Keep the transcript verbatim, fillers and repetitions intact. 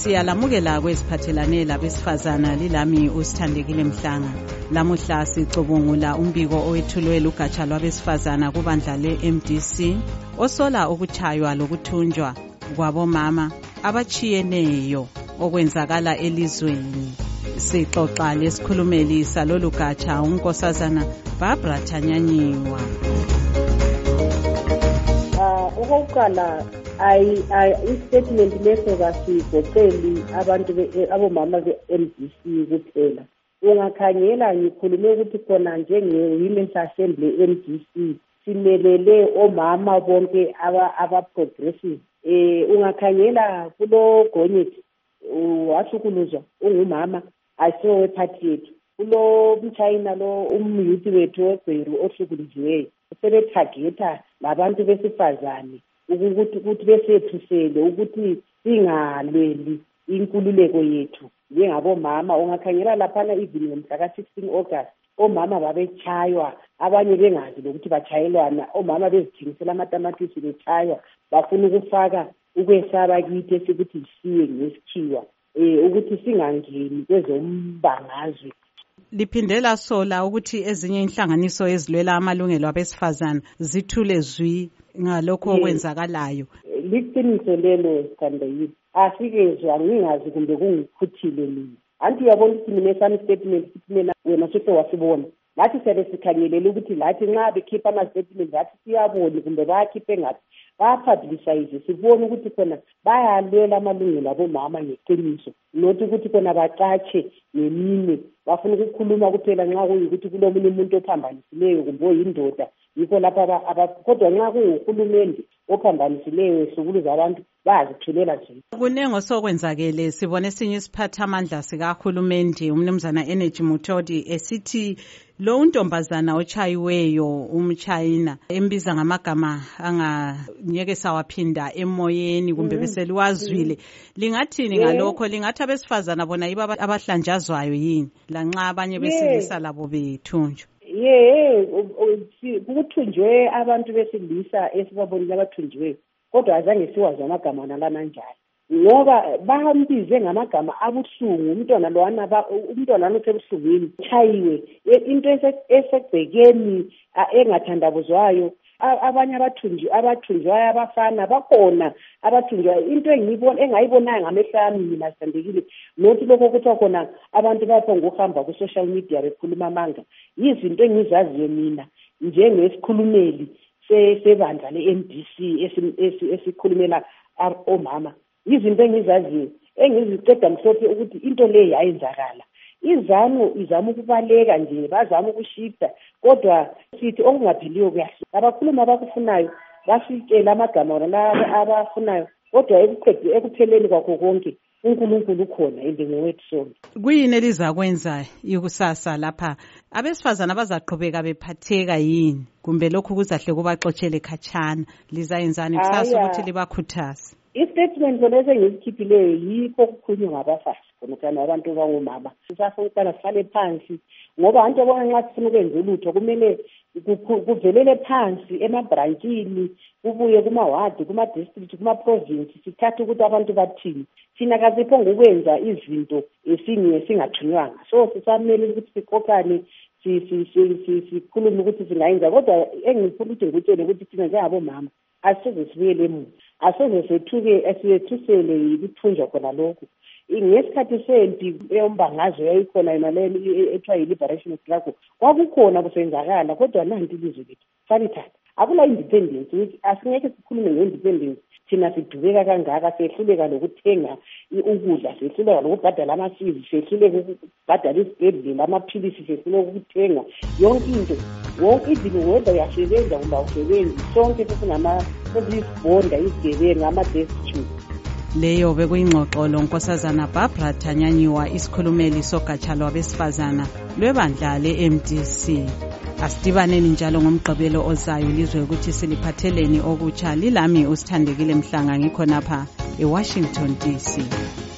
Siyalamukela kweziphathelane labesifazana lilami uSithandekile Mhlanga. Lamuhla sicubungula umbiko owethulwe lugatsha lwabesifazana kubandla le-M D C osola ukuchaywa lokuthunjwa kwabomama abachiyeneyo okwenzakala elizweni. Sixoxa lesikhulumeli salolu gatsha unkosazana Barbara Thanyanyiwa. Okokuqala I i-statement leso kasibhoceli abantu abomama be-M D C kuphela. Ungakhangela ngikhulume ukuthi khona njenge-Women's Assembly M D C simelele omama bonke aba-progressive. Eh ungakhangela kulo Gonyeti wasukuluzwa ungumama ayisewe party yethu. Kulo mchayina lo umyuthi wethu weGweru ohlukuluziweyo sebethageta labantu besifazane ukuthi ukuthi besephisele ukuthi singalweli inkululeko yethu njengabomama. Ungakhangela laphana even ngomhla ka sixteen August omama babechaywa, abanye bengazi lokuthi bachayelwana, omama bezithengisela amatamatisi bechaywa bafuna ukufaka ukwesaba kithi esikuthi siye ngesikhiwa eh ukuthi singangeni kwezombangazwe. Liphindela sola ukuthi ezinye inhlanganiso ezilwela amalungelo abesifazana zithule zwi ngalokho okwenzakalayo. Liqiniso lelo Sithandekile, asikezwa ngingazi kumbe kungikhuthile mina. Anti uyabona ukuthi mina sami statement sithi mina wena sokho wasibona. Lathi sebe sikhangelele ukuthi lathi nxa bekhipha ama statement lathi siyabona kumbe bayakhiphe ngathi bayapublicize sibone ukuthi khona bayalwela amalungelo abomama ngeqiniso, not ukuthi khona baqatshe ngemini bafuna ukukhuluma kuphela nxa kuyikuthi kulomunye umuntu ophambanisileyo kumbe oyindoda yikho lapha kodwa nxa kunguhulumende ophambanisileyo ehlukuluza abantu bayazithulela nje. Kunengo sokwenzakele sibone esinye isiphatha amandla sikahulumende umnumzana Energy Mutodi esithi lo untombazana ochayiweyo umchayina embiza ngamagama anganyeke sawaphinda emoyeni kumbe mm. beseliwazwile. Lingathini yeah. ngalokho lingathi abesifazana bona yiba abahlanjazwayo yini lanxa abanye besilisa yeah. labo bethunjwa? Yeah, ukuthunjwe abantu besilisa esibabonile abathunjiweyo kodwa azange siwazi amagama nalana njalo ngoba bahambize ngamagama abuhlungu. Umntwana lowana umntwana losebuhlungwini chayiwe into esegcekeni engathandabuzwayo. Abanye abathunji abathunjwayo abafana bakhona abathunjwayo. Into engiyibona engayibonanga ngamehlo ami mina Sithandekile nothi lokho ukuthi khona abantu bapho ngokuhamba ku social media bekhuluma amanga yizinto engizaziyo mina njengesikhulumeli sebandla le-M D C esikhulumela omama. Izinto engizaziyo engiziceda mhlophe ukuthi into le yayenzakala. Izamo izama ukubaleka nje bazama ukushita kodwa sithi okungapheliyo kuyahle. Abakhuluma abakufunayo basikela amagama wona abafunayo kodwa ekuqedwe ekupheleni kwakho konke uNkulunkulu ukhona endingowethu sonke. Kuyini elizakwenza ikusasa lapha? Abesifazana bazaqhubeka bephatheka yini kumbe lokhu kuzahle kubaxoxele khatshana? Lizayenzani kusasa ukuthi libakhuthaze? I-statement lesi engisikhiphileyo yikho okukhulunywa ngabafazi khona abantu bangomama. Sisafuna ukubana sihlale phansi ngoba abantu abona nxa sifuna ukwenza ulutho kumele kuvelele phansi emabranchini kubuye kuma-ward, kuma-district, kuma-province sithathe ukuthi abantu bathini. Thina kasipho ngokwenza izinto esinye singathunywanga, so sisamele ukuthi siqoqane sikhulume ukuthi singayenza. Kodwa engifuna ukuthi ngikutshele ukuthi thina njengabomama asize sibuyele emuva, asize sethuke esiyethusele yikuthunjwa khona lokhu. Ngesikhathi sempi eyombangazwe yayikhona yona le ethiwa yi-liberation struggle kwakukhona kusenzakala kodwa nanti ilizwe lethu salithatha. Akula independence, asingeke sikhulume nge-independence thina sidubeka kangaka, sehluleka lokuthenga ukudla, sehluleka lokubhadala amasizi, sehluleka ukubhadala isibhedlela, amaphilisi sehluleka ukuthenga yonke into. Wonke izinto whether uyasebenza kumbe awusebenzi sonke sesingama-bonda izigebengu ama-destitute. Leyo bekuyingxoxo lonkosazana Barbara Thanyanyiwa isikhulumeli sogatsha lwabesifazana lwebandla le-M D C. Asidibaneni njalo ngomgqibelo ozayo lizwe ukuthi siliphatheleni okutsha. Lilami uSithandekile Mhlanga ngikhonapha eWashington D C.